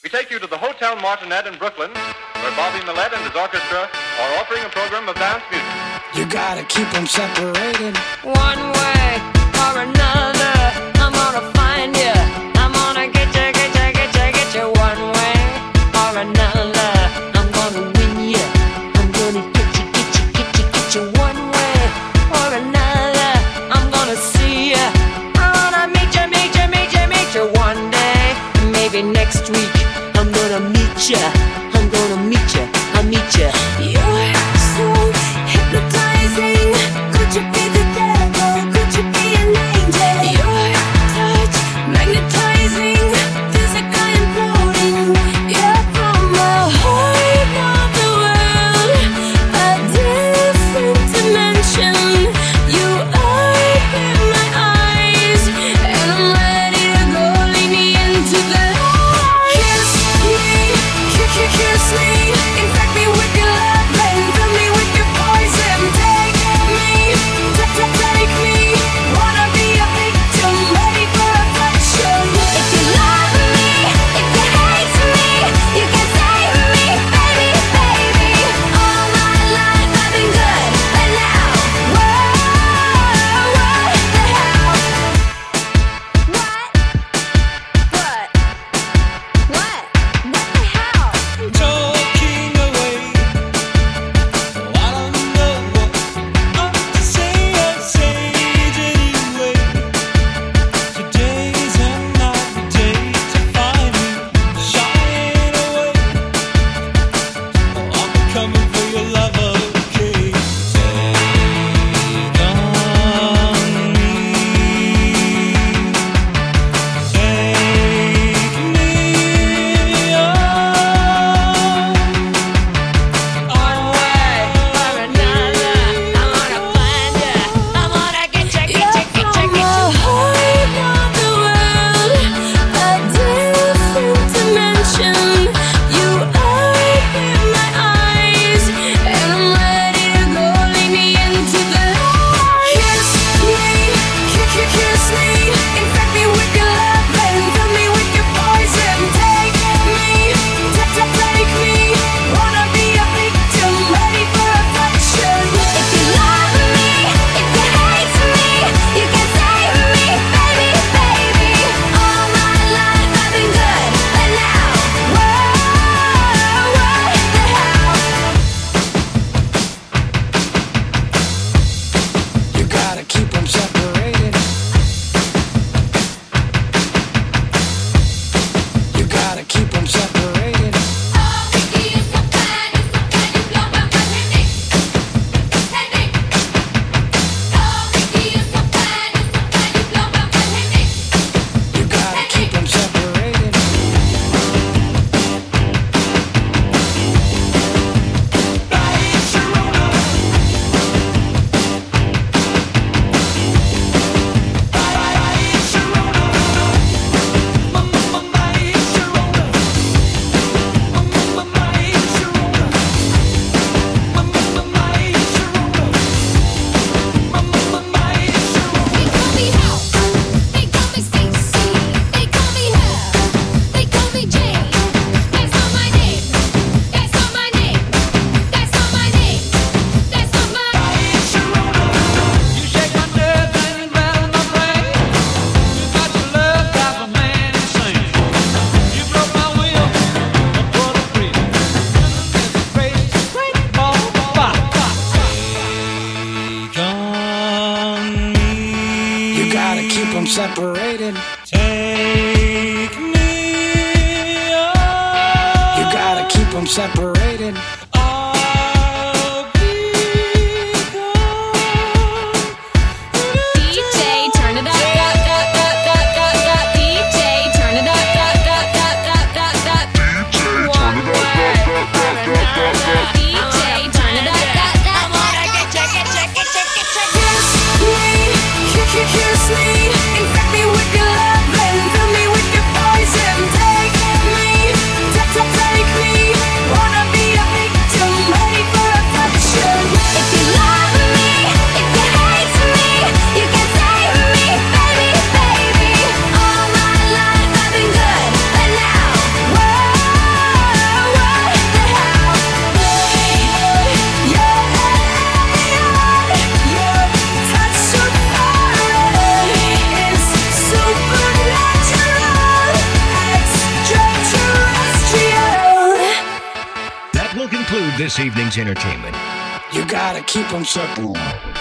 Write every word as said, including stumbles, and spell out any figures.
We take you to the Hotel Martinet in Brooklyn, where Bobby Millett and his orchestra are offering a program of dance music. You gotta keep them separated. One way or another, I'm gonna find you. I'm gonna get you, get you, get you, get you. One way or another, I'm gonna win you. I'm gonna get you, get you, get you, get you. One way or another, I'm gonna see you. I wanna meet you, meet you, meet you, meet you. One day, maybe next week, I'm gonna meet you. I'm gonna meet you. I'll meet you. You're so hypnotizing. Could you be the devil? Could you be an angel? Your touch magnetizing. Feels like I am floating. You're from a whole other world, a different dimension. You are in my eyes, and I'm ready to go. Lead me into the light. Kiss me, kiss, kiss, kiss me. Infect me with your love and fill me with your poison. Take me, take, take, take me. Wanna be a victim, ready for affection. If you love me, if you hate me, you can save me, baby, baby. All my life I've been good, but now, whoa, what the hell? What? What? What? What the hell? Talking away. I don't know what to say. I say it anyway. Today's another day to find me shying away. Oh, I'm coming for your love, okay? Take on me. Take me on. One way or another, I'm gonna find you. I'm gonna get you, get you, get you, get you. Whole other world, a different dimension. You are in my eyes, and I'm ready to go. Lead me into the light. Kiss me, kiss, kiss, kiss me. Infect me with your love and fill me with your poison. Take me, take, take, take me. Wanna be a victim, ready for affection. If you love me, if you hate me, you can save me, baby, baby. All my life I've been good, but now, whoa, what the hell? You gotta keep them separated. You gotta keep them separated. You gotta keep them separated. They call me Hal, they call me Stacy, they call me Hal, they call me Jane. That's not my name, that's not my name, that's not my name, that's not my You shake my nerves and you rattle my brain. You got your love, drives a man insane. You broke my will, and put a free. It's crazy, great ball, bop, bop. Take on me. You gotta keep them separated. Take me on. You gotta keep them separated. I'll be gone. D J, turn it up, up, up, up, up, up, up. D J, turn it up, up, up, up, up, up, up. One way or another. D J, turn it up, up, up. I wanna get you, get you, get you, get you. Kiss me, kiss, kiss, kiss me. Infect me with your love and fill me with your poison. Take me, take, take, take me. Wanna be a victim. conclude this evening's entertainment. You gotta keep them separate.